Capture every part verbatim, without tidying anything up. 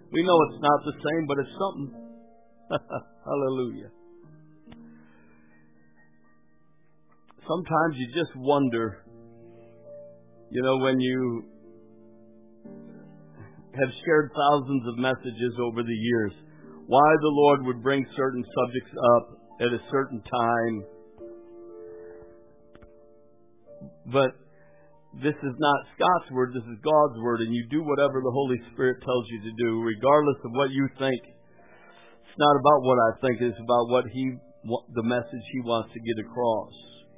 We know it's not the same, but it's something. Hallelujah. Sometimes you just wonder, you know, when you have shared thousands of messages over the years, why the Lord would bring certain subjects up at a certain time. But this is not Scott's word, this is God's word, and you do whatever the Holy Spirit tells you to do, regardless of what you think. It's not about what I think, it's about what He, the message He wants to get across.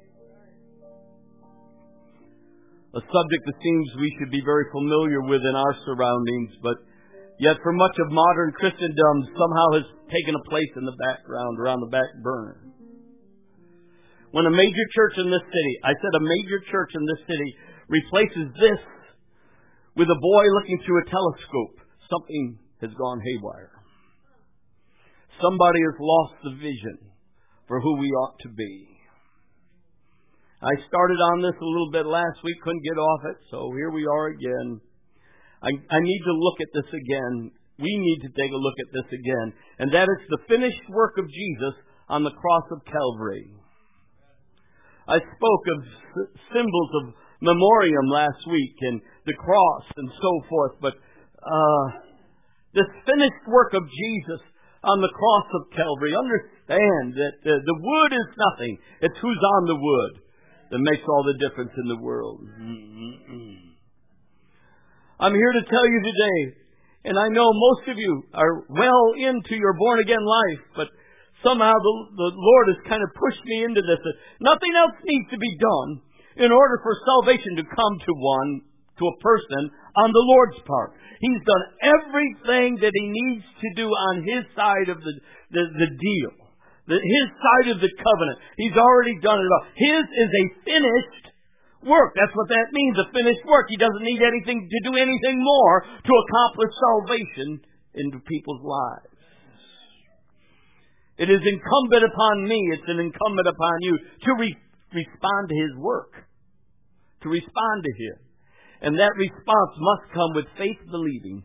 A subject that seems we should be very familiar with in our surroundings, but yet for much of modern Christendom somehow has taken a place in the background or on the back burner. When a major church in this city, I said a major church in this city, replaces this with a boy looking through a telescope, something has gone haywire. Somebody has lost the vision for who we ought to be. I started on this a little bit last week, couldn't get off it, so here we are again. I, I need to look at this again. We need to take a look at this again. And that is the finished work of Jesus on the cross of Calvary. I spoke of s- symbols of memoriam last week and the cross and so forth, but uh, this finished work of Jesus on the cross of Calvary, understand that uh, the wood is nothing. It's who's on the wood that makes all the difference in the world. Mm-mm. I'm here to tell you today, and I know most of you are well into your born-again life, but somehow the, the Lord has kind of pushed me into this. Nothing else needs to be done in order for salvation to come to one, to a person, on the Lord's part. He's done everything that He needs to do on His side of the, the, the deal. The, his side of the covenant. He's already done it all. His is a finished work. That's what that means, a finished work. He doesn't need anything to do anything more to accomplish salvation into people's lives. It is incumbent upon me, it's an incumbent upon you to re- respond to His work. To respond to Him. And that response must come with faith believing.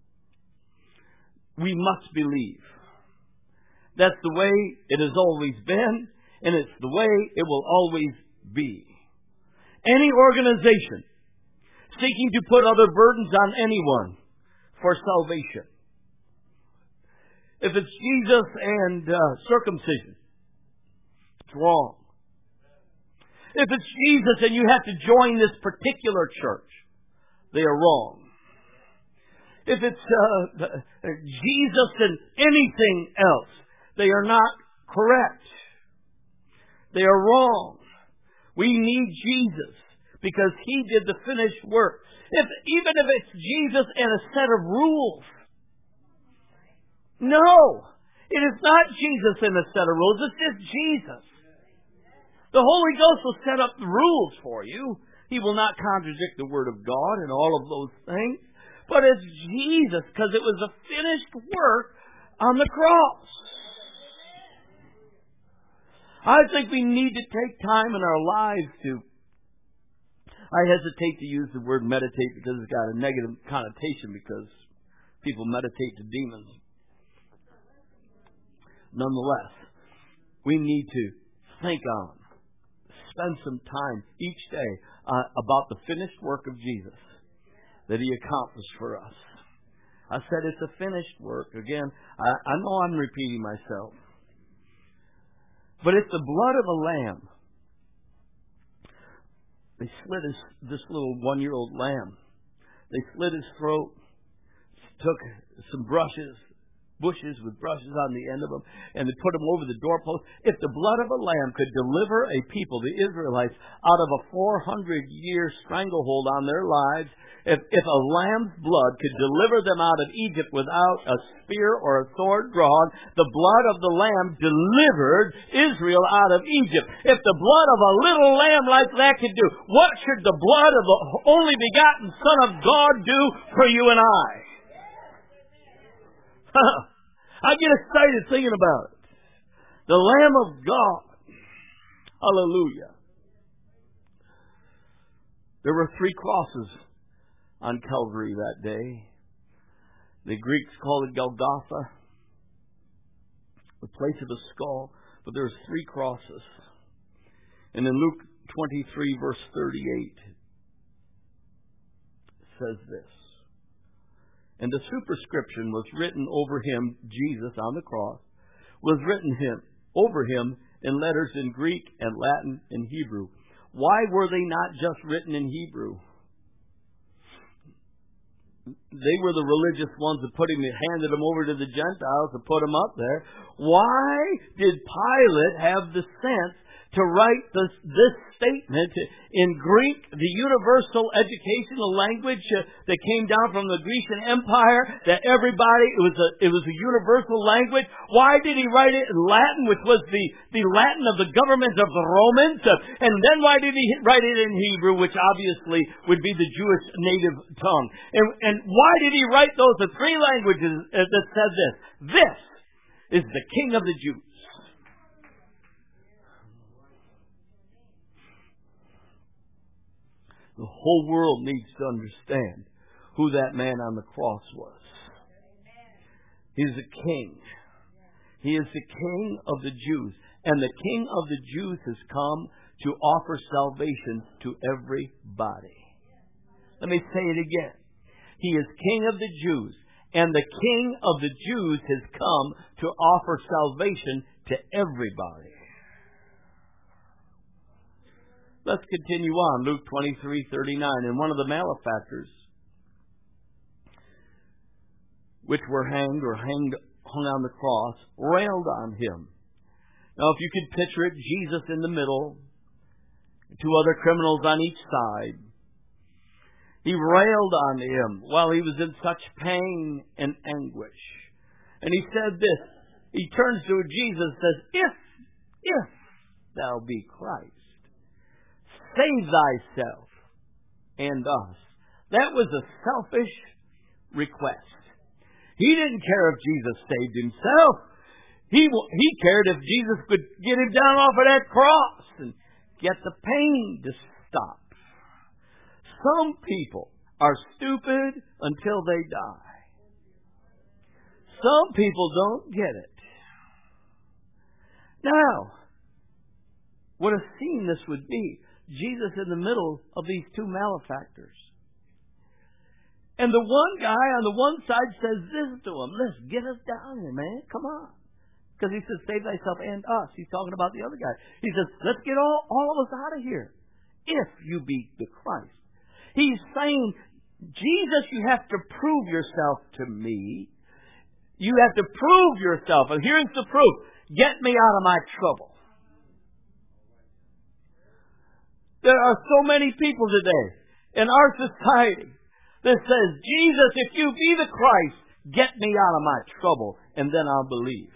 We must believe. That's the way it has always been, and it's the way it will always be. Any organization seeking to put other burdens on anyone for salvation, if it's Jesus and uh, circumcision, it's wrong. If it's Jesus and you have to join this particular church, they are wrong. If it's uh, Jesus and anything else, they are not correct. They are wrong. We need Jesus because He did the finished work. If, even if it's Jesus and a set of rules. No, it is not Jesus and a set of rules. It's just Jesus. The Holy Ghost will set up the rules for you. He will not contradict the Word of God and all of those things. But it's Jesus because it was a finished work on the cross. I think we need to take time in our lives to, I hesitate to use the word meditate because it's got a negative connotation because people meditate to demons. Nonetheless, we need to think on, spend some time each day uh, about the finished work of Jesus that He accomplished for us. I said it's a finished work. Again, I, I know I'm repeating myself. But it's the blood of a lamb. They slit his, this little one-year-old lamb. They slit his throat, took some brushes, bushes with brushes on the end of them, and they put them over the doorpost. If the blood of a lamb could deliver a people, the Israelites, out of a four hundred year stranglehold on their lives, if, if a lamb's blood could deliver them out of Egypt without a spear or a sword drawn, the blood of the lamb delivered Israel out of Egypt. If the blood of a little lamb like that could do, what should the blood of the only begotten Son of God do for you and I? I get excited thinking about it. The Lamb of God. Hallelujah. There were three crosses on Calvary that day. The Greeks call it Golgotha, the place of a skull, but there's three crosses. And in Luke twenty-three, verse thirty-eight, it says this. And the superscription was written over him, Jesus on the cross, was written him over him in letters in Greek and Latin and Hebrew. Why were they not just written in Hebrew? They were the religious ones that put him, handed him over to the Gentiles to put him up there. Why did Pilate have the sense to write this, this statement in Greek, the universal educational language uh, that came down from the Grecian Empire, that everybody, it was a, it was a universal language? Why did he write it in Latin, which was the, the Latin of the government of the Romans? Uh, and then why did he write it in Hebrew, which obviously would be the Jewish native tongue? And, and why did he write those the three languages uh, that said this? This is the King of the Jews. The whole world needs to understand who that man on the cross was. He's a king. He is the King of the Jews. And the King of the Jews has come to offer salvation to everybody. Let me say it again. He is King of the Jews. And the King of the Jews has come to offer salvation to everybody. Let's continue on. Luke twenty-three thirty-nine. And one of the malefactors, which were hanged or hanged, hung on the cross, railed on him. Now, if you could picture it, Jesus in the middle, two other criminals on each side. He railed on him while he was in such pain and anguish. And he said this. He turns to Jesus and says, If, if thou be Christ, save thyself and us. That was a selfish request. He didn't care if Jesus saved himself. He, he cared if Jesus could get him down off of that cross and get the pain to stop. Some people are stupid until they die. Some people don't get it. Now, what a scene this would be. Jesus in the middle of these two malefactors. And the one guy on the one side says this to him. Listen, get us down here, man. Come on. Because he says, save thyself and us. He's talking about the other guy. He says, let's get all, all of us out of here. If you be the Christ. He's saying, Jesus, you have to prove yourself to me. You have to prove yourself. And here's the proof. Get me out of my trouble. There are so many people today in our society that says, Jesus, if you be the Christ, get me out of my trouble, and then I'll believe.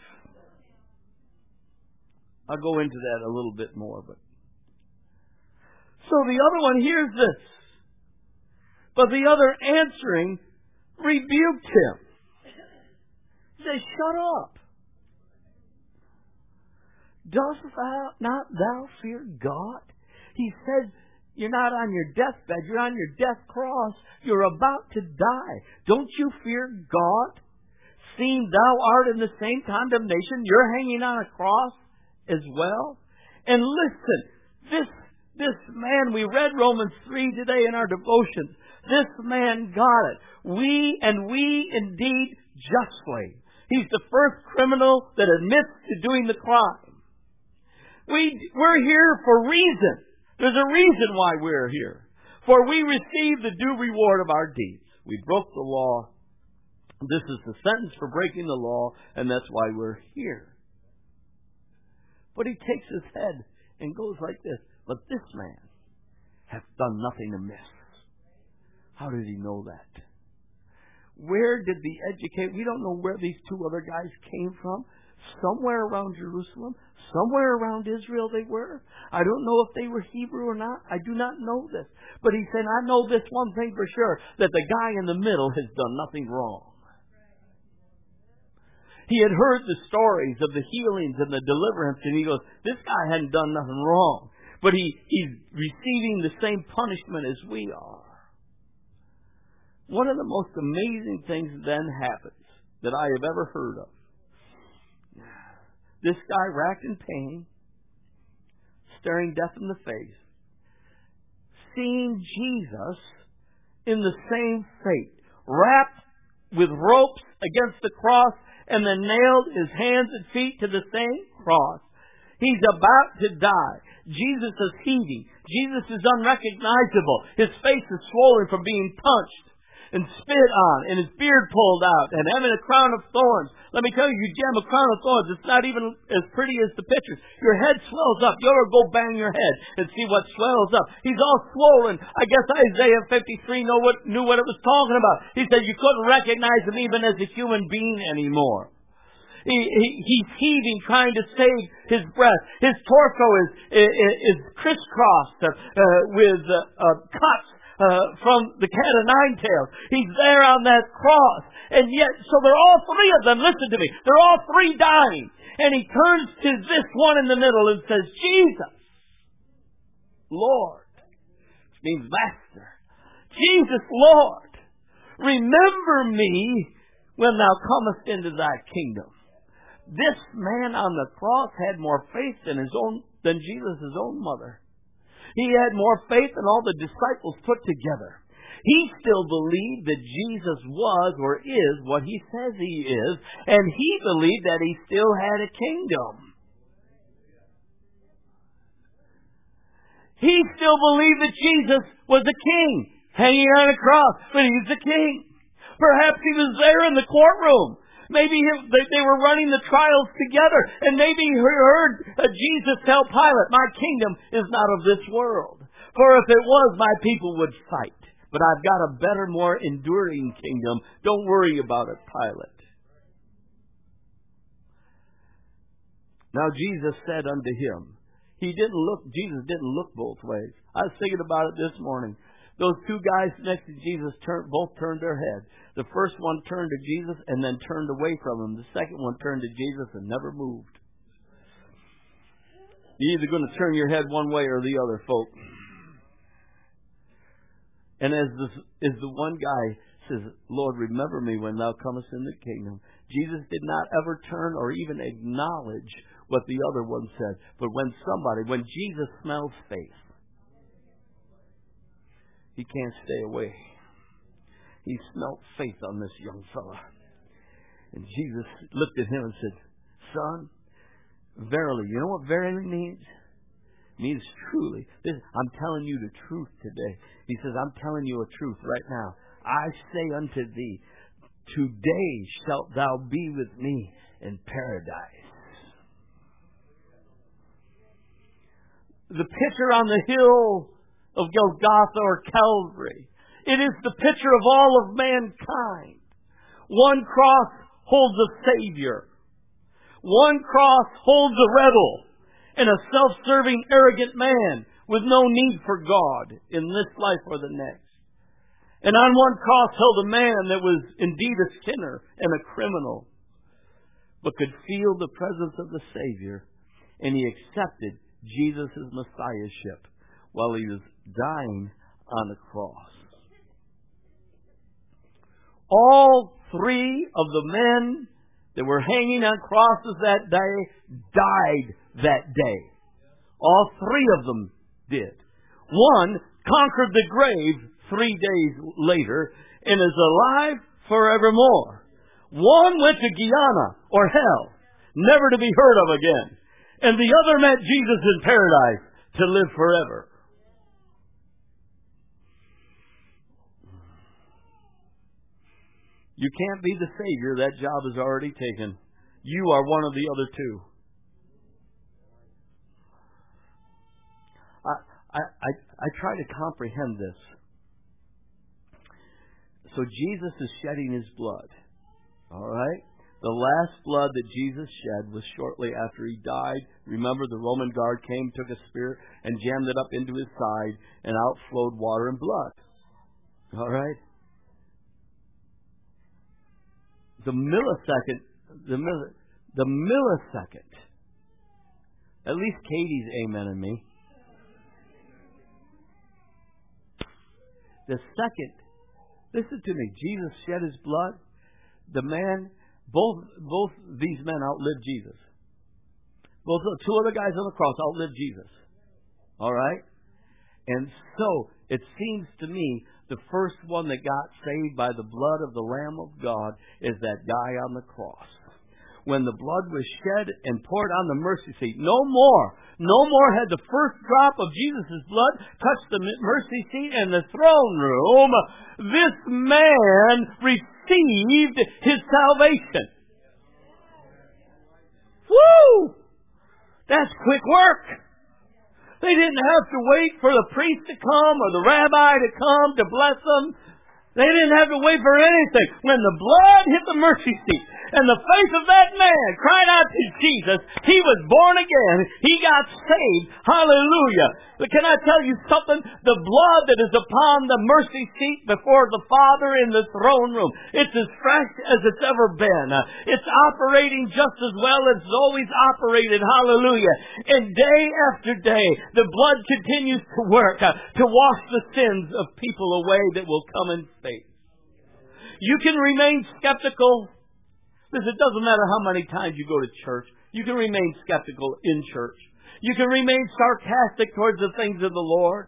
I'll go into that a little bit more. But so the other one hears this. But the other answering rebuked him. He says, shut up. Dost thou not thou fear God? He said, you're not on your deathbed. You're on your death cross. You're about to die. Don't you fear God? Seeing thou art in the same condemnation, you're hanging on a cross as well. And listen, this, this man, we read Romans three today in our devotions. This man got it. We and we indeed justly. He's the first criminal that admits to doing the crime. We, we're here for reason. There's a reason why we're here. For we receive the due reward of our deeds. We broke the law. This is the sentence for breaking the law, and that's why we're here. But he takes his head and goes like this. But this man hath done nothing amiss. How did he know that? Where did the educate? We don't know where these two other guys came from. Somewhere around Jerusalem. Somewhere around Israel they were. I don't know if they were Hebrew or not. I do not know this. But he said, I know this one thing for sure, that the guy in the middle has done nothing wrong. He had heard the stories of the healings and the deliverance, and he goes, this guy hadn't done nothing wrong. But he, he's receiving the same punishment as we are. One of the most amazing things then happens that I have ever heard of. This guy, racked in pain, staring death in the face, seeing Jesus in the same fate, wrapped with ropes against the cross, and then nailed his hands and feet to the same cross. He's about to die. Jesus is heaving. Jesus is unrecognizable. His face is swollen from being punched and spit on, and his beard pulled out, and having a crown of thorns. Let me tell you, you jam a crown of thorns, it's not even as pretty as the pictures. Your head swells up. You ever go bang your head and see what swells up? He's all swollen. I guess Isaiah fifty-three knew what, knew what it was talking about. He said you couldn't recognize him even as a human being anymore. He, he, he's heaving, trying to save his breath. His torso is, is, is crisscrossed uh, uh, with uh, uh, cuts Uh, from the cat of nine tails. He's there on that cross. And yet, so they're all three of them, listen to me, they're all three dying. And he turns to this one in the middle and says, Jesus, Lord, which means Master, Jesus, Lord, remember me when thou comest into thy kingdom. This man on the cross had more faith than his own, than Jesus' own mother. He had more faith than all the disciples put together. He still believed that Jesus was or is what he says he is, and he believed that he still had a kingdom. He still believed that Jesus was a king, hanging on a cross, but he's the king. Perhaps he was there in the courtroom. Maybe they were running the trials together, and maybe he heard Jesus tell Pilate, my kingdom is not of this world. For if it was, my people would fight. But I've got a better, more enduring kingdom. Don't worry about it, Pilate. Now Jesus said unto him, he didn't look, Jesus didn't look both ways. I was thinking about it this morning. Those two guys next to Jesus turned, both turned their head. The first one turned to Jesus and then turned away from him. The second one turned to Jesus and never moved. You're either going to turn your head one way or the other, folk. And as the, as the one guy says, Lord, remember me when thou comest in the kingdom, Jesus did not ever turn or even acknowledge what the other one said. But when somebody, when Jesus smells faith, he can't stay away. He smelt faith on this young fella. And Jesus looked at him and said, Son, verily. You know what verily means? It means truly. This, I'm telling you the truth today. He says, I'm telling you a truth right now. I say unto thee, today shalt thou be with me in paradise. The picture on the hill of Golgotha or Calvary. It is the picture of all of mankind. One cross holds a Savior. One cross holds a rebel and a self-serving, arrogant man with no need for God in this life or the next. And on one cross held a man that was indeed a sinner and a criminal, but could feel the presence of the Savior, and he accepted Jesus' Messiahship while he was dying on the cross. All three of the men that were hanging on crosses that day died that day. All three of them did. One conquered the grave three days later and is alive forevermore. One went to Gehenna or hell, never to be heard of again. And the other met Jesus in paradise to live forever. You can't be the Savior. That job is already taken. You are one of the other two. I, I, I, I try to comprehend this. So Jesus is shedding his blood. All right? The last blood that Jesus shed was shortly after he died. Remember, the Roman guard came, took a spear, and jammed it up into his side, and out flowed water and blood. All right? The millisecond, the, milli, the millisecond, at least Katie's amening me. The second Listen to me. Jesus shed His blood. The man, both both these men outlived Jesus. Both the two other guys on the cross outlived Jesus. All right? And so, it seems to me, the first one that got saved by the blood of the Lamb of God is that guy on the cross. When the blood was shed and poured on the mercy seat, no more, no more had the first drop of Jesus' blood touched the mercy seat and the throne room. This man received his salvation. Woo! That's quick work. They didn't have to wait for the priest to come or the rabbi to come to bless them. They didn't have to wait for anything. When the blood hit the mercy seat and the face of that man cried out to Jesus, he was born again. He got saved. Hallelujah. But can I tell you something? The blood that is upon the mercy seat before the Father in the throne room, it's as fresh as it's ever been. It's operating just as well as it's always operated. Hallelujah. And day after day, the blood continues to work uh, to wash the sins of people away that will come in faith. You can remain skeptical. Listen, it doesn't matter how many times you go to church. You can remain skeptical in church. You can remain sarcastic towards the things of the Lord.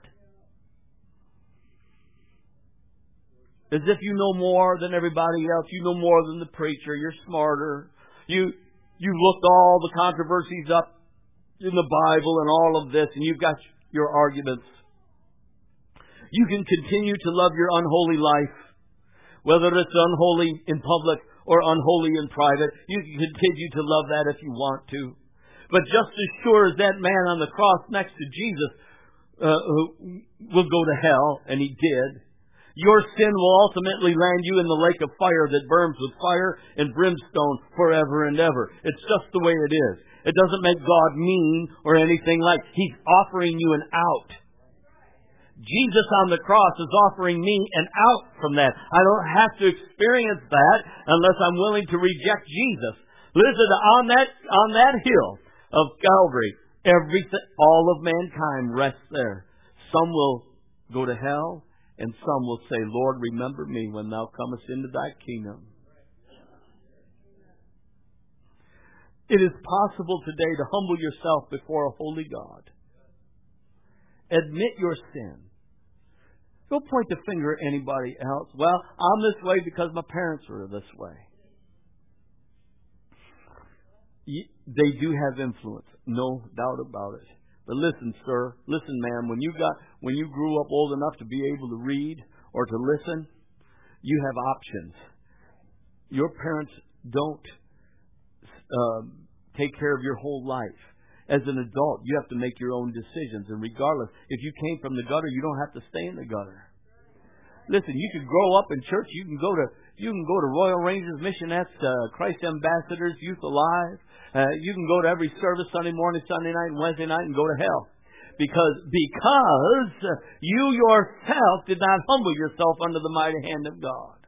As if you know more than everybody else. You know more than the preacher. You're smarter. You, you've looked all the controversies up in the Bible and all of this, and you've got your arguments. You can continue to love your unholy life, whether it's unholy in public or unholy in private. You can continue to love that if you want to. But just as sure as that man on the cross next to Jesus uh, will go to hell, and he did, your sin will ultimately land you in the lake of fire that burns with fire and brimstone forever and ever. It's just the way it is. It doesn't make God mean or anything like. He's offering you an out. Jesus on the cross is offering me an out from that. I don't have to experience that unless I'm willing to reject Jesus. Listen, on that on that hill of Calvary, everything, all of mankind rests there. Some will go to hell, and some will say, Lord, remember me when thou comest into thy kingdom. It is possible today to humble yourself before a holy God. Admit your sin. Don't point the finger at anybody else. Well, I'm this way because my parents were this way. They do have influence, no doubt about it. But listen, sir, listen, ma'am, when you got when you grew up old enough to be able to read or to listen, you have options. Your parents don't uh, take care of your whole life. As an adult, you have to make your own decisions. And regardless, if you came from the gutter, you don't have to stay in the gutter. Listen, you can grow up in church. You can go to you can go to Royal Rangers, Missionettes, uh, Christ Ambassadors, Youth Alive. Uh, you can go to every service Sunday morning, Sunday night, and Wednesday night, and go to hell. Because because you yourself did not humble yourself under the mighty hand of God.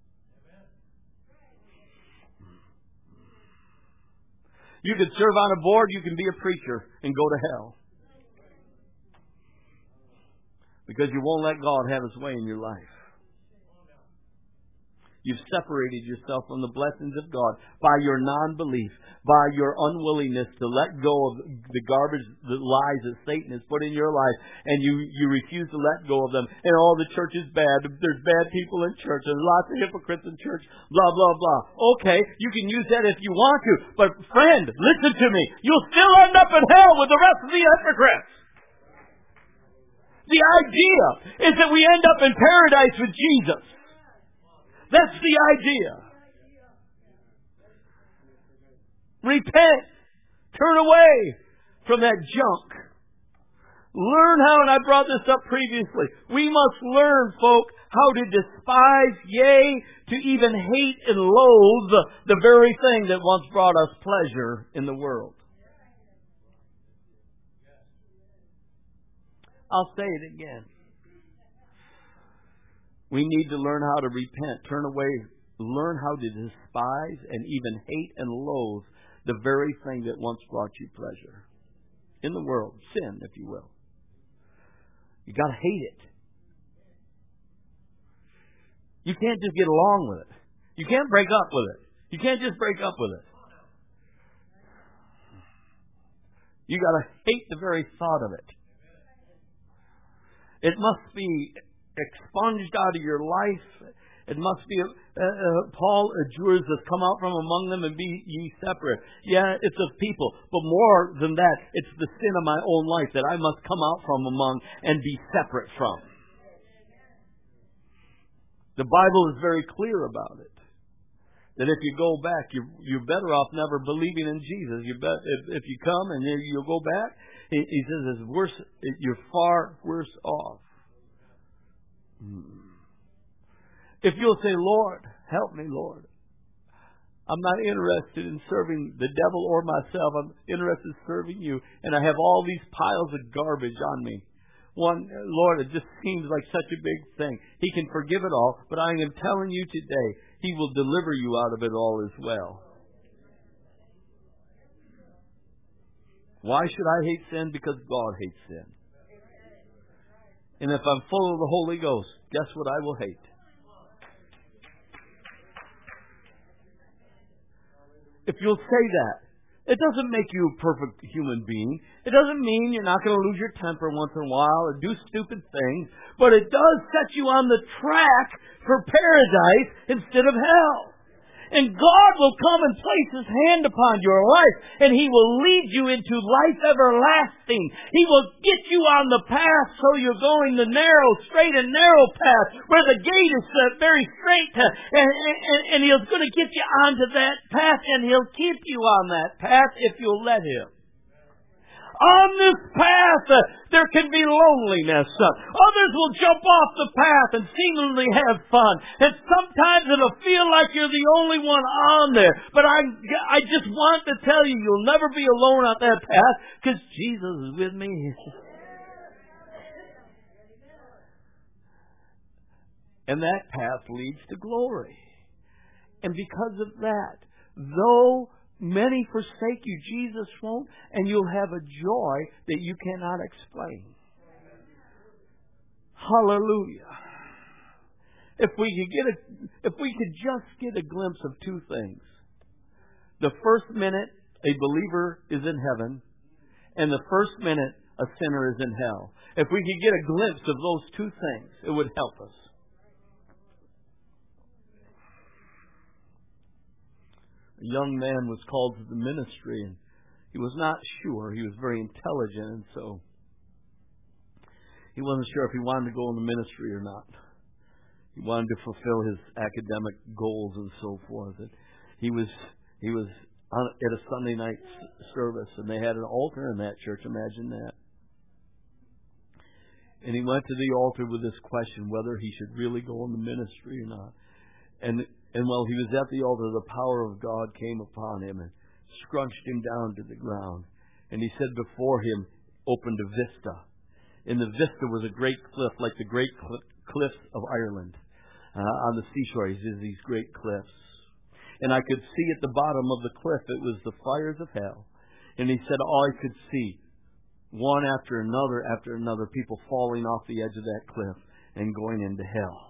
You could serve on a board, you can be a preacher and go to hell. Because you won't let God have His way in your life. You've separated yourself from the blessings of God by your non-belief, by your unwillingness to let go of the garbage, the lies that Satan has put in your life, and you, you refuse to let go of them. And all the church is bad. There's bad people in church. There's lots of hypocrites in church. Blah, blah, blah. Okay, you can use that if you want to. But friend, listen to me. You'll still end up in hell with the rest of the hypocrites. The idea is that we end up in paradise with Jesus. That's the idea. Repent. Turn away from that junk. Learn how, and I brought this up previously, we must learn, folk, how to despise, yea, to even hate and loathe the very thing that once brought us pleasure in the world. I'll say it again. We need to learn how to repent, turn away, learn how to despise and even hate and loathe the very thing that once brought you pleasure. In the world, sin, if you will. You got to hate it. You can't just get along with it. You can't break up with it. You can't just break up with it. You got to hate the very thought of it. It must be expunged out of your life. It must be, uh, uh, Paul adjures us, come out from among them and be ye separate. Yeah, it's of people. But more than that, it's the sin of my own life that I must come out from among and be separate from. The Bible is very clear about it. That if you go back, you're, you're better off never believing in Jesus. You bet, if, if you come and you, you'll go back, he, he says it's worse, you're far worse off. Hmm. If you'll say, Lord, help me, Lord. I'm not interested in serving the devil or myself. I'm interested in serving you. And I have all these piles of garbage on me. One, Lord, it just seems like such a big thing. He can forgive it all, but I am telling you today, He will deliver you out of it all as well. Why should I hate sin? Because God hates sin. And if I'm full of the Holy Ghost, guess what I will hate? If you'll say that, it doesn't make you a perfect human being. It doesn't mean you're not going to lose your temper once in a while or do stupid things. But it does set you on the track for paradise instead of hell. And God will come and place His hand upon your life, and He will lead you into life everlasting. He will get you on the path so you're going the narrow, straight and narrow path, where the gate is uh, very straight, uh, and, and, and He's going to get you onto that path, and He'll keep you on that path if you'll let Him. On this path, uh, there can be loneliness. Uh, others will jump off the path and seemingly have fun. And sometimes it'll feel like you're the only one on there. But I, I just want to tell you, you'll never be alone on that path because Jesus is with me. And that path leads to glory. And because of that, though many forsake you, Jesus won't, and you'll have a joy that you cannot explain. Hallelujah. If we could get a, if we could just get a glimpse of two things. The first minute a believer is in heaven, and the first minute a sinner is in hell. If we could get a glimpse of those two things, it would help us. A young man was called to the ministry, and he was not sure. He was very intelligent, and so he wasn't sure if he wanted to go in the ministry or not. He wanted to fulfill his academic goals and so forth. And he was he was on, at a Sunday night service, and they had an altar in that church. Imagine that. And he went to the altar with this question, whether he should really go in the ministry or not. And And while he was at the altar, the power of God came upon him and scrunched him down to the ground. And he said before him opened a vista. And the vista was a great cliff, like the great cl- cliffs of Ireland. Uh, on the seashore, he says these great cliffs. And I could see at the bottom of the cliff, it was the fires of hell. And he said all I could see, one after another after another, people falling off the edge of that cliff and going into hell.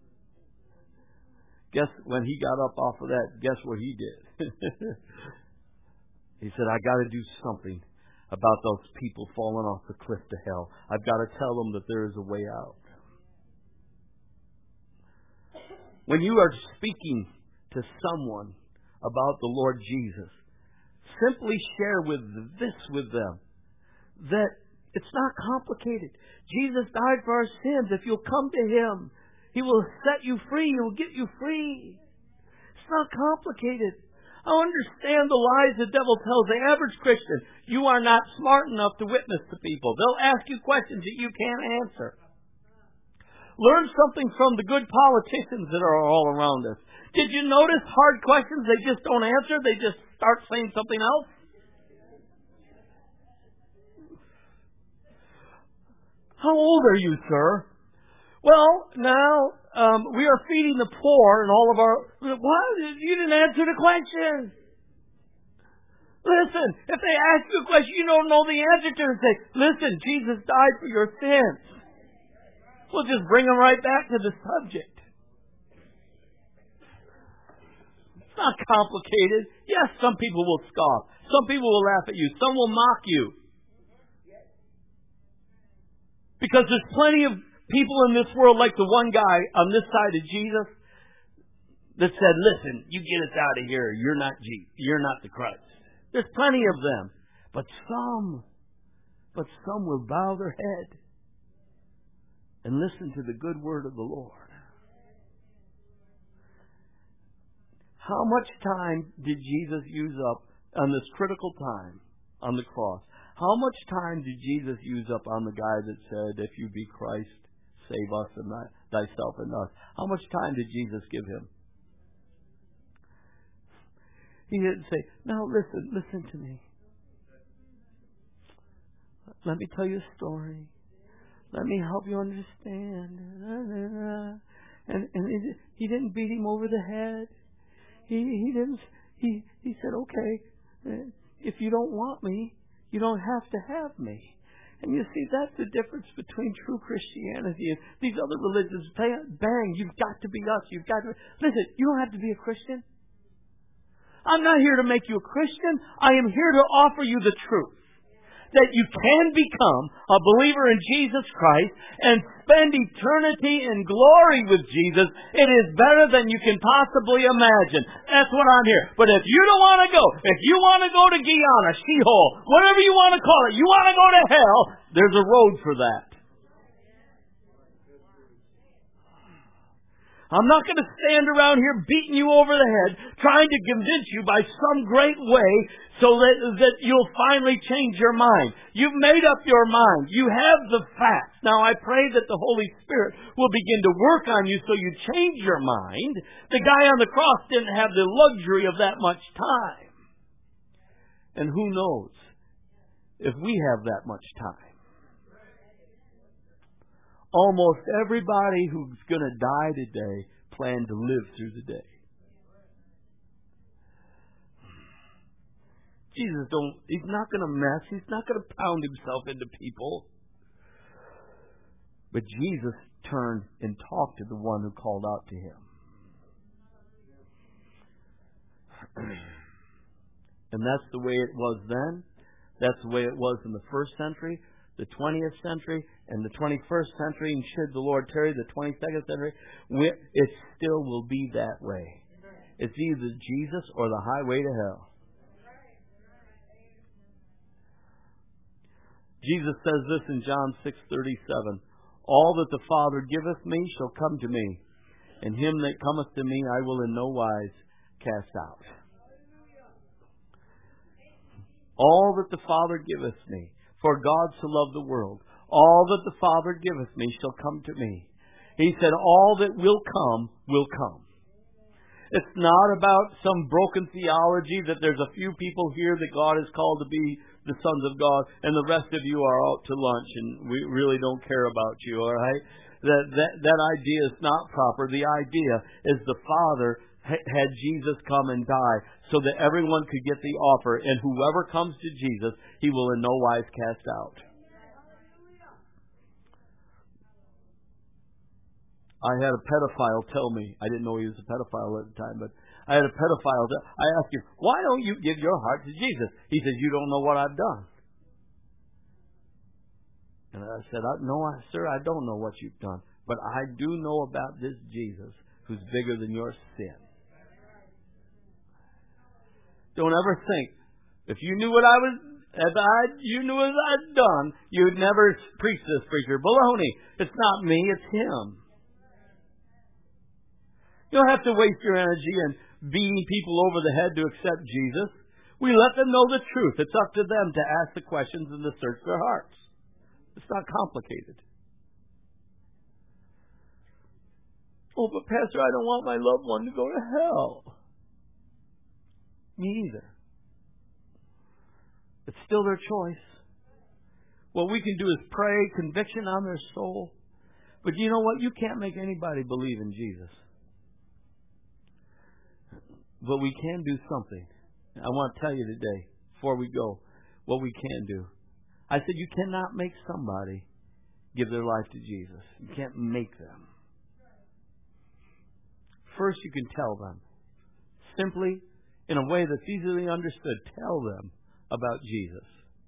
Guess when he got up off of that, guess what he did? He said, I got to do something about those people falling off the cliff to hell. I've got to tell them that there is a way out. When you are speaking to someone about the Lord Jesus, simply share with this with them, that it's not complicated. Jesus died for our sins. If you'll come to Him, He will set you free. He will get you free. It's not complicated. I understand the lies the devil tells the average Christian. You are not smart enough to witness to people. They'll ask you questions that you can't answer. Learn something from the good politicians that are all around us. Did you notice hard questions they just don't answer? They just start saying something else? How old are you, sir? Well, now, um, we are feeding the poor and all of our... What? You didn't answer the question. Listen, if they ask you a question you don't know the answer to, say, listen, Jesus died for your sins. We'll just bring them right back to the subject. not complicated. Yes, some people will scoff. Some people will laugh at you. Some will mock you. Because there's plenty of people in this world, like the one guy on this side of Jesus, that said, listen, you get us out of here. You're not Jesus. You're not the Christ. There's plenty of them. But some, but some will bow their head and listen to the good word of the Lord. How much time did Jesus use up on this critical time on the cross? How much time did Jesus use up on the guy that said, if you be Christ, save us and thyself and us? How much time did Jesus give him? He didn't say, now listen, listen to me. Let me tell you a story. Let me help you understand. And, and he didn't beat him over the head. He, he didn't, he, he said, okay, if you don't want me, you don't have to have me. And you see, that's the difference between true Christianity and these other religions. Bang, you've got to be us. You've got to. Listen, you don't have to be a Christian. I'm not here to make you a Christian. I am here to offer you the truth. That you can become a believer in Jesus Christ and spend eternity in glory with Jesus. It is better than you can possibly imagine. That's what I'm here. But if you don't want to go, if you want to go to Guyana, Sheol, whatever you want to call it, you want to go to hell, there's a road for that. I'm not going to stand around here beating you over the head, trying to convince you by some great way so that, that you'll finally change your mind. You've made up your mind. You have the facts. Now I pray that the Holy Spirit will begin to work on you so you change your mind. The guy on the cross didn't have the luxury of that much time. And who knows if we have that much time. Almost everybody who's going to die today planned to live through the day. Jesus don't, he's not going to mess. He's not going to pound himself into people. But Jesus turned and talked to the one who called out to him. And that's the way it was then. That's the way it was in the first century, the twentieth century, and the twenty-first century, and should the Lord tarry, the twenty-second century, it still will be that way. It's either Jesus or the highway to hell. Jesus says this in John six thirty-seven, all that the Father giveth me shall come to me, and him that cometh to me I will in no wise cast out. All that the Father giveth me, for God so loved the world, all that the Father giveth me shall come to me. He said, all that will come, will come. It's not about some broken theology that there's a few people here that God has called to be the sons of God, and the rest of you are out to lunch, and we really don't care about you, all right? That, that, that idea is not proper. The idea is the Father had Jesus come and die so that everyone could get the offer, and whoever comes to Jesus, he will in no wise cast out. I had a pedophile tell me, I didn't know he was a pedophile at the time, but I had a pedophile, I asked him, why don't you give your heart to Jesus? He says, you don't know what I've done. And I said, no, sir, I don't know what you've done, but I do know about this Jesus who's bigger than your sin. Don't ever think, if you knew what I was, as I, you knew as I'd done, you'd never preach this preacher. Baloney. It's not me, it's him. You don't have to waste your energy in beating people over the head to accept Jesus. We let them know the truth. It's up to them to ask the questions and to search their hearts. It's not complicated. Oh, but Pastor, I don't want my loved one to go to hell. Me either. It's still their choice. What we can do is pray conviction on their soul. But you know what? You can't make anybody believe in Jesus. But we can do something. I want to tell you today, before we go, what we can do. I said you cannot make somebody give their life to Jesus. You can't make them. First, you can tell them. simply, in a way that's easily understood, tell them about Jesus.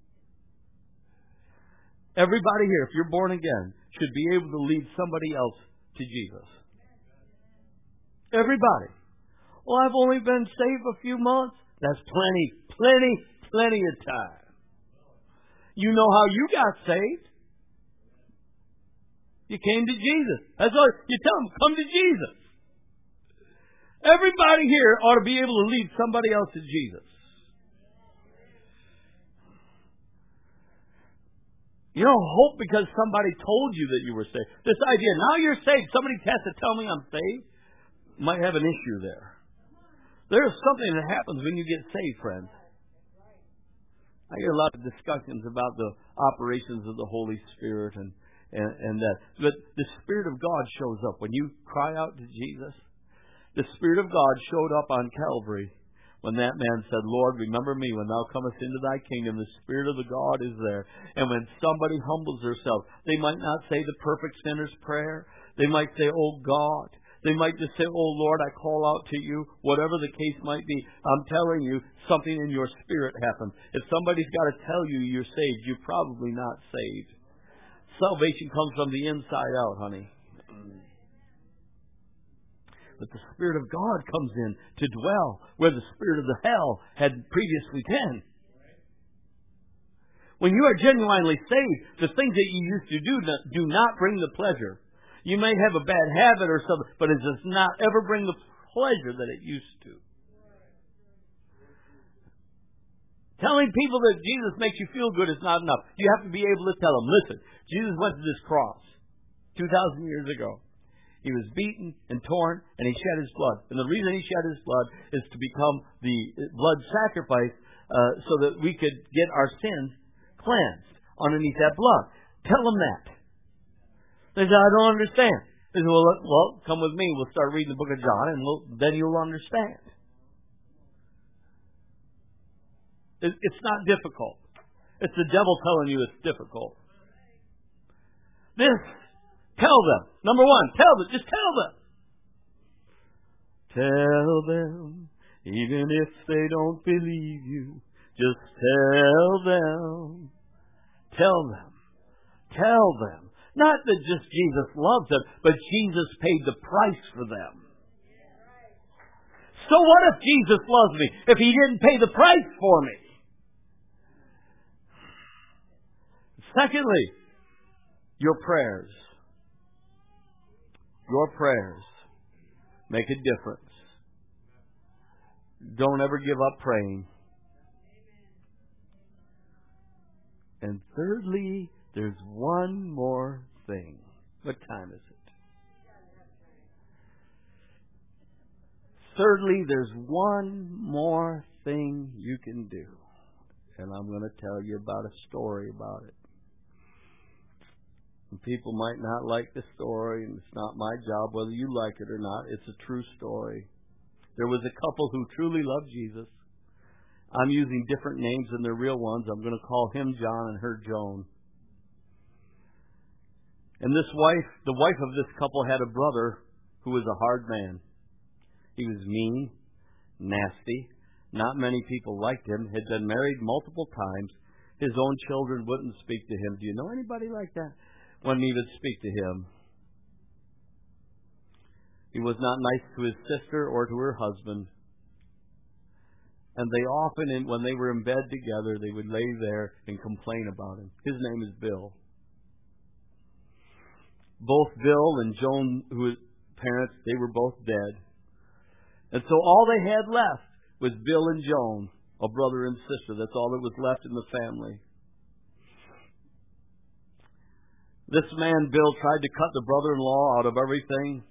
Everybody here, if you're born again, should be able to lead somebody else to Jesus. Everybody. Well, I've only been saved a few months. That's plenty, plenty, plenty of time. You know how you got saved. You came to Jesus. That's all. You tell them, come to Jesus. Everybody here ought to be able to lead somebody else to Jesus. You don't hope because somebody told you that you were saved. This idea, now you're saved, somebody has to tell me I'm saved, might have an issue there. There's something that happens when you get saved, friends. I hear a lot of discussions about the operations of the Holy Spirit and, and, and that. But the Spirit of God shows up. When you cry out to Jesus, the Spirit of God showed up on Calvary when that man said, Lord, remember me when thou comest into thy kingdom. The Spirit of the God is there. And when somebody humbles themselves, they might not say the perfect sinner's prayer. They might say, oh God. They might just say, oh Lord, I call out to you. Whatever the case might be, I'm telling you, something in your spirit happens. If somebody's got to tell you you're saved, you're probably not saved. Salvation comes from the inside out, honey. But the Spirit of God comes in to dwell where the spirit of the hell had previously been. When you are genuinely saved, the things that you used to do do not bring the pleasure. You may have a bad habit or something, but it does not ever bring the pleasure that it used to. Telling people that Jesus makes you feel good is not enough. You have to be able to tell them, listen, Jesus went to this cross two thousand years ago. He was beaten and torn, and he shed his blood. And the reason he shed his blood is to become the blood sacrifice uh, so that we could get our sins cleansed underneath that blood. Tell them that. They say, I don't understand. They say, well, well, come with me. We'll start reading the book of John, and we'll, then you'll understand. It, it's not difficult. It's the devil telling you it's difficult. This, tell them. Number one, tell them. Just tell them. Tell them, even if they don't believe you. Just tell them. Tell them. Tell them. Not that just Jesus loves them, but Jesus paid the price for them. So what if Jesus loves me if He didn't pay the price for me? Secondly, your prayers. Your prayers make a difference. Don't ever give up praying. And thirdly, there's one more thing. What time is it? Thirdly, there's one more thing you can do. And I'm going to tell you about a story about it. And people might not like the story, and it's not my job whether you like it or not. It's a true story. There was a couple who truly loved Jesus. I'm using different names than their real ones. I'm going to call him John and her Joan. And this wife, the wife of this couple had a brother who was a hard man. He was mean, nasty. Not many people liked him. Had been married multiple times. His own children wouldn't speak to him. Do you know anybody like that? Wouldn't even speak to him. He was not nice to his sister or to her husband. And they often, when they were in bed together, they would lay there and complain about him. His name is Bill. Both Bill and Joan, who was parents, they were both dead. And so all they had left was Bill and Joan, a brother and sister. That's all that was left in the family. This man, Bill, tried to cut the brother-in-law out of everything.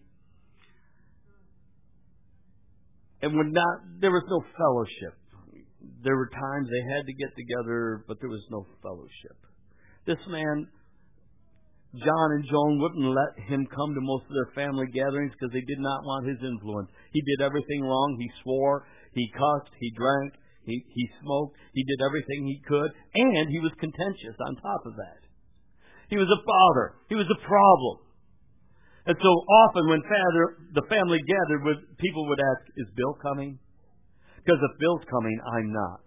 And would not, there was no fellowship. There were times they had to get together, but there was no fellowship. This man, John and Joan, wouldn't let him come to most of their family gatherings because they did not want his influence. He did everything wrong. He swore, he cussed, he drank, he, he smoked, he did everything he could, and he was contentious on top of that. He was a father. He was a problem. And so often when father, the family gathered, with, people would ask, is Bill coming? Because if Bill's coming, I'm not.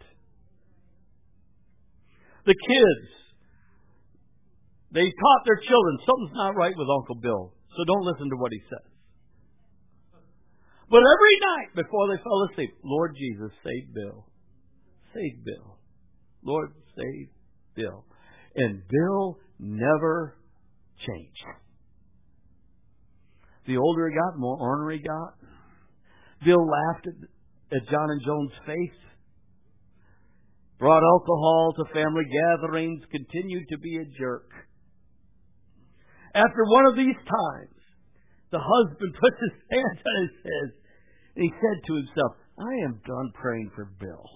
The kids, they taught their children something's not right with Uncle Bill, so don't listen to what he says. But every night before they fell asleep, Lord Jesus, save Bill. Save Bill. Lord, save Bill. And Bill never changed. The older he got, the more ornery he got. Bill laughed at, at John and Joan's face. Brought alcohol to family gatherings. Continued to be a jerk. After one of these times, the husband puts his hands on his head and he said to himself, I am done praying for Bill.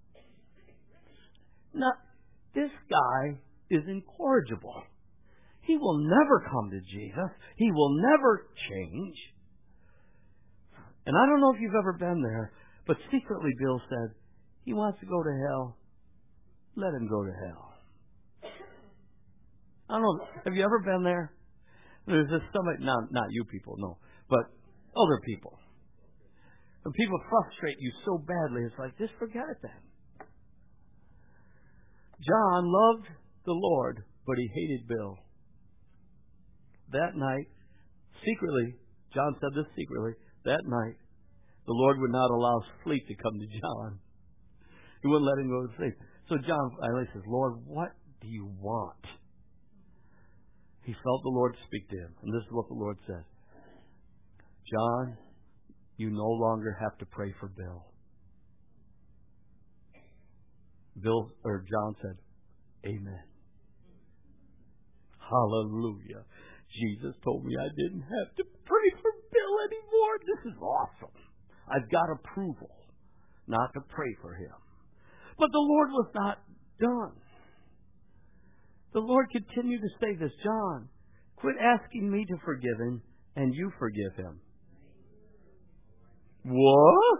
Now, this guy is incorrigible. He will never come to Jesus. He will never change. And I don't know if you've ever been there, but secretly Bill said, he wants to go to hell. Let him go to hell. I don't know. Have you ever been there? There's this somebody, not, not you people, no, but other people. When people frustrate you so badly, it's like, just forget it then. John loved the Lord, but he hated Bill. That night, secretly, John said this secretly, that night, the Lord would not allow sleep to come to John. He wouldn't let him go to sleep. So John finally says, Lord, what do you want? He felt the Lord speak to him. And this is what the Lord said. John, you no longer have to pray for Bill. Bill or John said, Amen. Hallelujah. Jesus told me I didn't have to pray for Bill anymore. This is awesome. I've got approval not to pray for him. But the Lord was not done. The Lord continued to say this, John, quit asking me to forgive him, and you forgive him. What?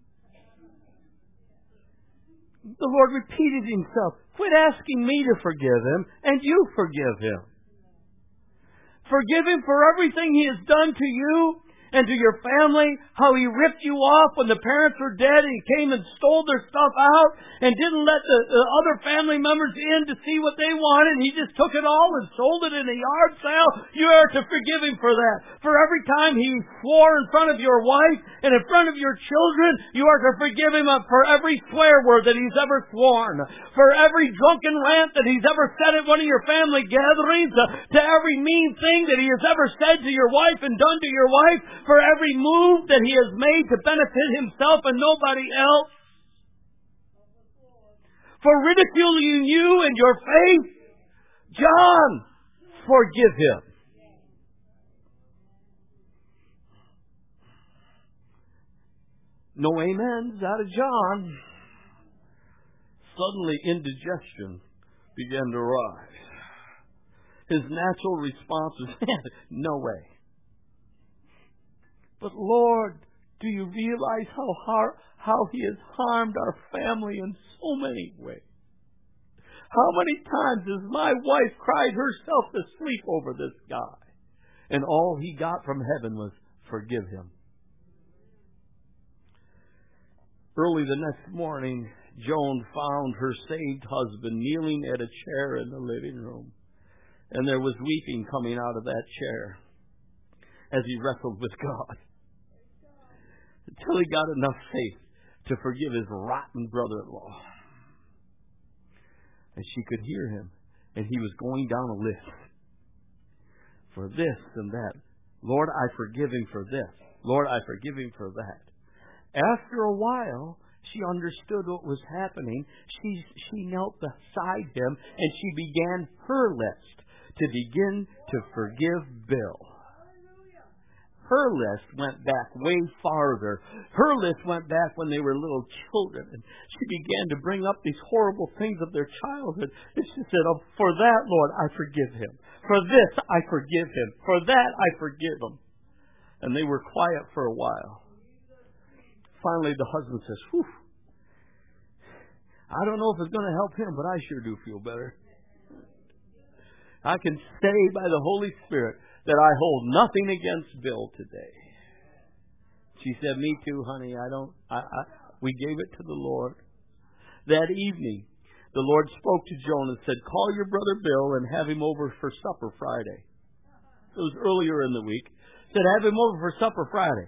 The Lord repeated himself, quit asking me to forgive him, and you forgive him. Forgive him for everything he has done to you and to your family, how he ripped you off when the parents were dead and he came and stole their stuff out and didn't let the, the other family members in to see what they wanted. He just took it all and sold it in a yard sale. You are to forgive him for that. For every time he swore in front of your wife and in front of your children, you are to forgive him for every swear word that he's ever sworn. For every drunken rant that he's ever said at one of your family gatherings, uh, to every mean thing that he has ever said to your wife and done to your wife, for every move that he has made to benefit himself and nobody else, for ridiculing you and your faith, John, forgive him. No amens out of John. Suddenly indigestion began to rise. His natural response was, no way. But Lord, do you realize how hard, how he has harmed our family in so many ways? How many times has my wife cried herself to sleep over this guy? And all he got from heaven was, forgive him. Early the next morning, Joan found her saved husband kneeling at a chair in the living room. And there was weeping coming out of that chair as he wrestled with God. Until he got enough faith to forgive his rotten brother-in-law. And she could hear him, and he was going down a list. For this and that. Lord, I forgive him for this. Lord, I forgive him for that. After a while, she understood what was happening. She, she knelt beside him, and she began her list to begin to forgive Bill. Her list went back way farther. Her list went back when they were little children. And she began to bring up these horrible things of their childhood. And she said, oh, for that, Lord, I forgive him. For this, I forgive him. For that, I forgive him. And they were quiet for a while. Finally, the husband says, whew, I don't know if it's going to help him, but I sure do feel better. I can say by the Holy Spirit that I hold nothing against Bill today. She said, me too, honey. I don't, I, I, We gave it to the Lord. That evening, the Lord spoke to Joan and said, call your brother Bill and have him over for supper Friday. It was earlier in the week. He said, have him over for supper Friday.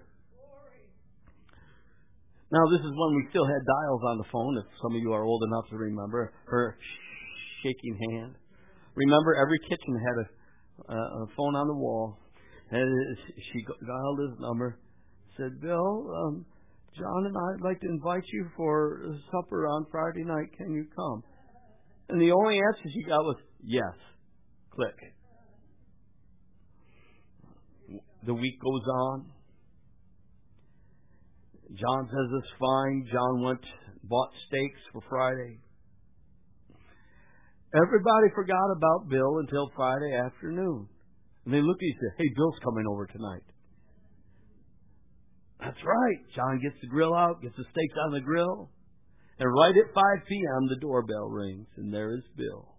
Now, this is when we still had dials on the phone, if some of you are old enough to remember. Her shaking hand. Remember, every kitchen had a, uh, a phone on the wall. And she dialed his number. Said, Bill, um, John and I would like to invite you for supper on Friday night. Can you come? And the only answer she got was, yes. Click. The week goes on. John says it's fine. John went, bought steaks for Friday. Everybody forgot about Bill until Friday afternoon. And they looked at you and said, hey, Bill's coming over tonight. That's right. John gets the grill out, gets the steaks on the grill. And right at five p.m., the doorbell rings, and there is Bill.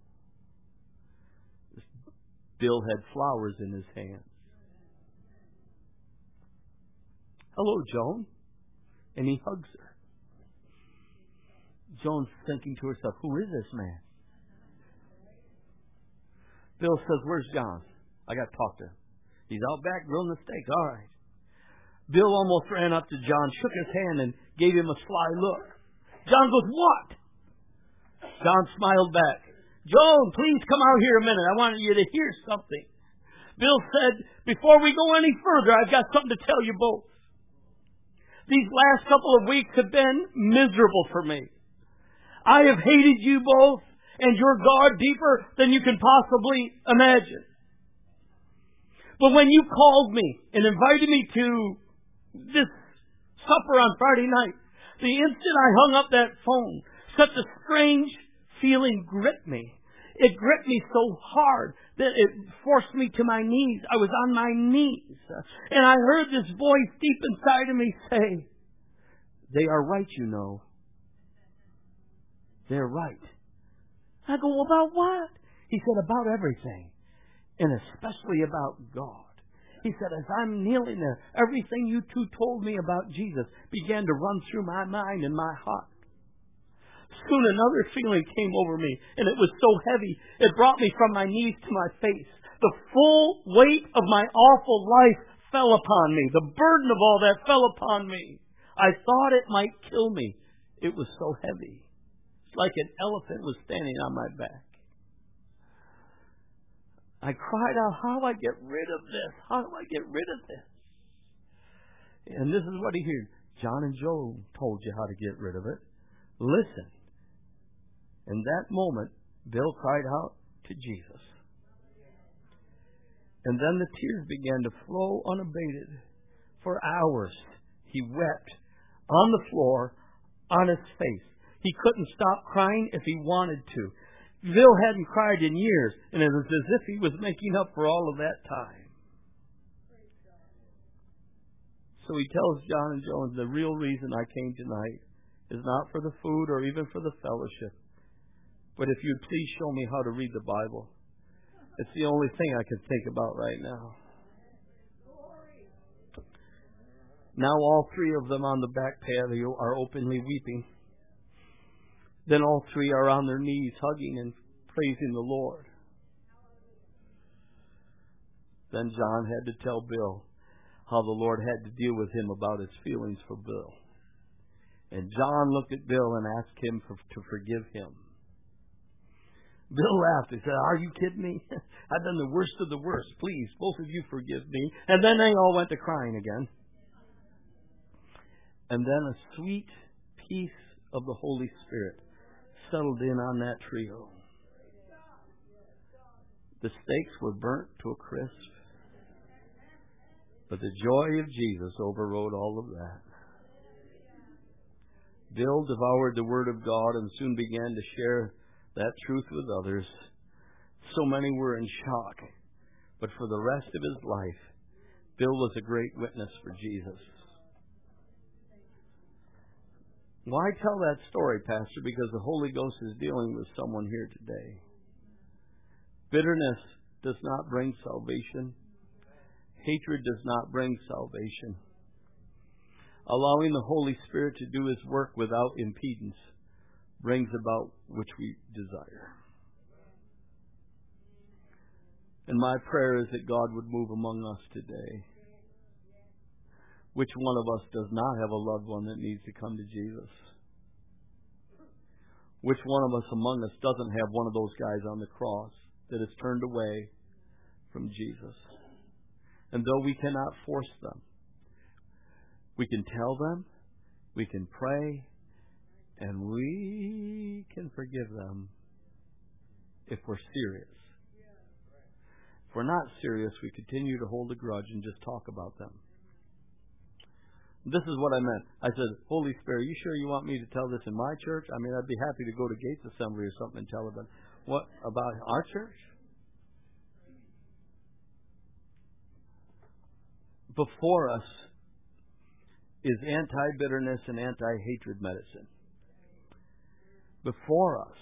Bill had flowers in his hands. Hello, Joan. And he hugs her. Joan's thinking to herself, who is this man? Bill says, where's John? I got to talk to him. He's out back grilling the steak. All right. Bill almost ran up to John, shook his hand, and gave him a sly look. John goes, what? John smiled back. Joan, please come out here a minute. I wanted you to hear something. Bill said, before we go any further, I've got something to tell you both. These last couple of weeks have been miserable for me. I have hated you both and your God deeper than you can possibly imagine. But when you called me and invited me to this supper on Friday night, the instant I hung up that phone, such a strange feeling gripped me. It gripped me so hard that it forced me to my knees. I was on my knees. And I heard this voice deep inside of me say, they are right, you know. They're right. I go, well, about what? He said, about everything. And especially about God. He said, as I'm kneeling there, everything you two told me about Jesus began to run through my mind and my heart. Soon another feeling came over me, and it was so heavy, it brought me from my knees to my face. The full weight of my awful life fell upon me. The burden of all that fell upon me. I thought it might kill me. It was so heavy. It's like an elephant was standing on my back. I cried out, how do I get rid of this? How do I get rid of this? And this is what he heard. John and Joe told you how to get rid of it. Listen. In that moment, Bill cried out to Jesus. And then the tears began to flow unabated. For hours, he wept on the floor, on his face. He couldn't stop crying if he wanted to. Bill hadn't cried in years, and it was as if he was making up for all of that time. So he tells John and Joan, the real reason I came tonight is not for the food or even for the fellowship, but if you'd please show me how to read the Bible. It's the only thing I can think about right now. Now all three of them on the back patio are openly weeping. Then all three are on their knees, hugging and praising the Lord. Then John had to tell Bill how the Lord had to deal with him about his feelings for Bill. And John looked at Bill and asked him for, to forgive him. Bill laughed. He said, are you kidding me? I've done the worst of the worst. Please, both of you forgive me. And then they all went to crying again. And then a sweet peace of the Holy Spirit settled in on that trio. The steaks were burnt to a crisp, but the joy of Jesus overrode all of that. Bill devoured the Word of God and soon began to share that truth with others. So many were in shock, but for the rest of his life, Bill was a great witness for Jesus. Why tell that story, Pastor? Because the Holy Ghost is dealing with someone here today. Bitterness does not bring salvation. Hatred does not bring salvation. allowing the Holy Spirit to do His work without impedance brings about which we desire. And my prayer is that God would move among us today. Which one of us does not have a loved one that needs to come to Jesus? Which one of us among us doesn't have one of those guys on the cross that has turned away from Jesus? And though we cannot force them, we can tell them, we can pray, and we can forgive them if we're serious. If we're not serious, we continue to hold a grudge and just talk about them. This is what I meant. I said, Holy Spirit, are you sure you want me to tell this in my church? I mean, I'd be happy to go to Gates Assembly or something and tell them. What about our church? Before us is anti-bitterness and anti-hatred medicine. Before us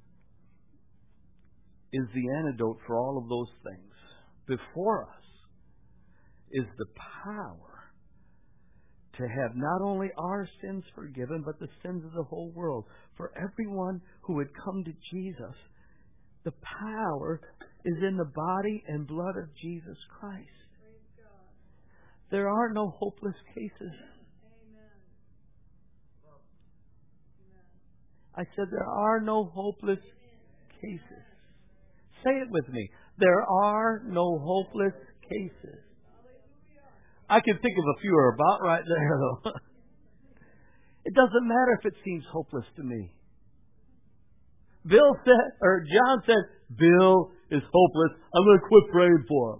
is the antidote for all of those things. Before us is the power to have not only our sins forgiven, but the sins of the whole world. For everyone who would come to Jesus, the power is in the body and blood of Jesus Christ. There are no hopeless cases. I said there are no hopeless cases. Say it with me. There are no hopeless cases. I can think of a few are about right there, though. It doesn't matter if it seems hopeless to me. Bill said, or John said, Bill is hopeless. I'm going to quit praying for him.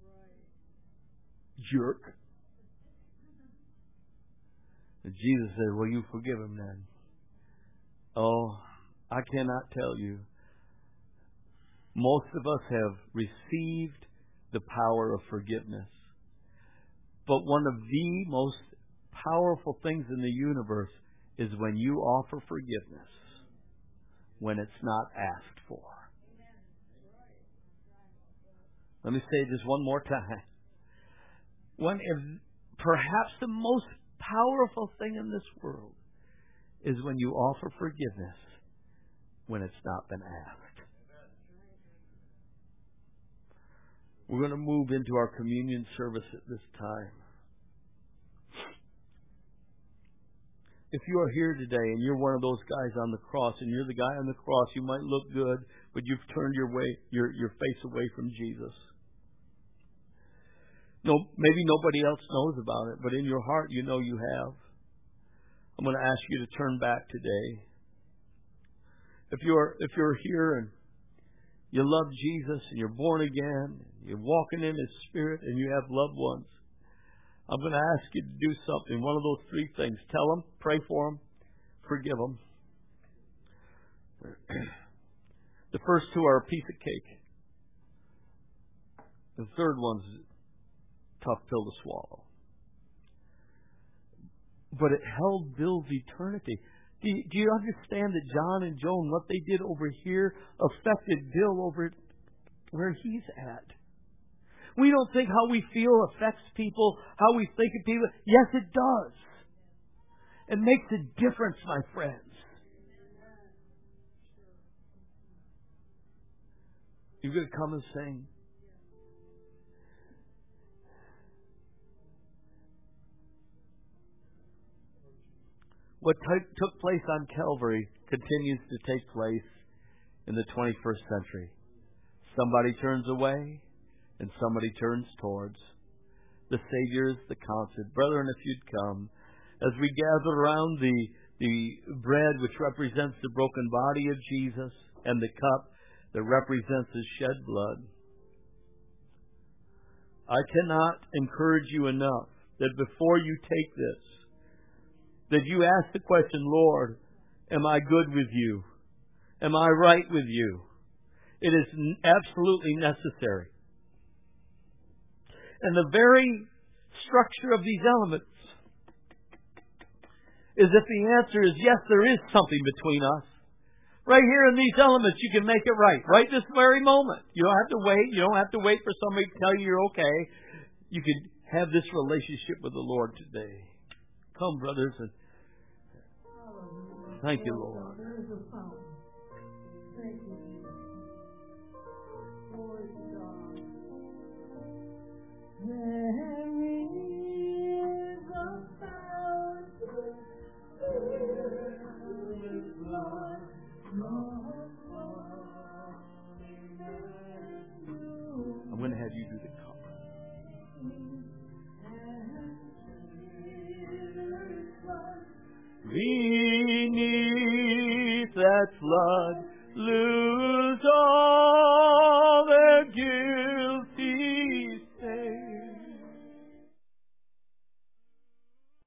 Jerk. And Jesus said, will you forgive him then? Oh, I cannot tell you. Most of us have received the power of forgiveness. But one of the most powerful things in the universe is when you offer forgiveness when it's not asked for. Let me say this one more time. One of perhaps the most powerful thing in this world is when you offer forgiveness when it's not been asked. We're going to move into our communion service at this time. If you are here today and you're one of those guys on the cross, and you're the guy on the cross, you might look good, but you've turned your way, your your face away from Jesus. No, maybe nobody else knows about it, but in your heart you know you have. I'm going to ask you to turn back today. If you're if you're here and you love Jesus and you're born again, you're walking in His Spirit, and you have loved ones, I'm going to ask you to do something. One of those three things. Tell them, pray for them, forgive them. The first two are a piece of cake. The third one's a tough pill to swallow. But it held Bill's eternity. Do you, do you understand that John and Joan, what they did over here, affected Bill over where he's at? We don't think how we feel affects people, how we think of people. Yes, it does. It makes a difference, my friends. You're going to come and sing. What t- took place on Calvary continues to take place in the twenty-first century. Somebody turns away, and somebody turns towards. The Savior is the constant. Brethren, if you'd come, as we gather around the, the bread which represents the broken body of Jesus and the cup that represents His shed blood, I cannot encourage you enough that before you take this, that you ask the question, Lord, am I good with you? Am I right with you? It is absolutely necessary. And the very structure of these elements is if the answer is yes, there is something between us. Right here in these elements, you can make it right. Right this very moment. You don't have to wait. You don't have to wait for somebody to tell you you're okay. You can have this relationship with the Lord today. Come, brothers. And thank you, Lord. Thank you, Jesus. Glory to God. There is a fountain filled with blood, I'm going to have you do the cup. Beneath that flood, lose all.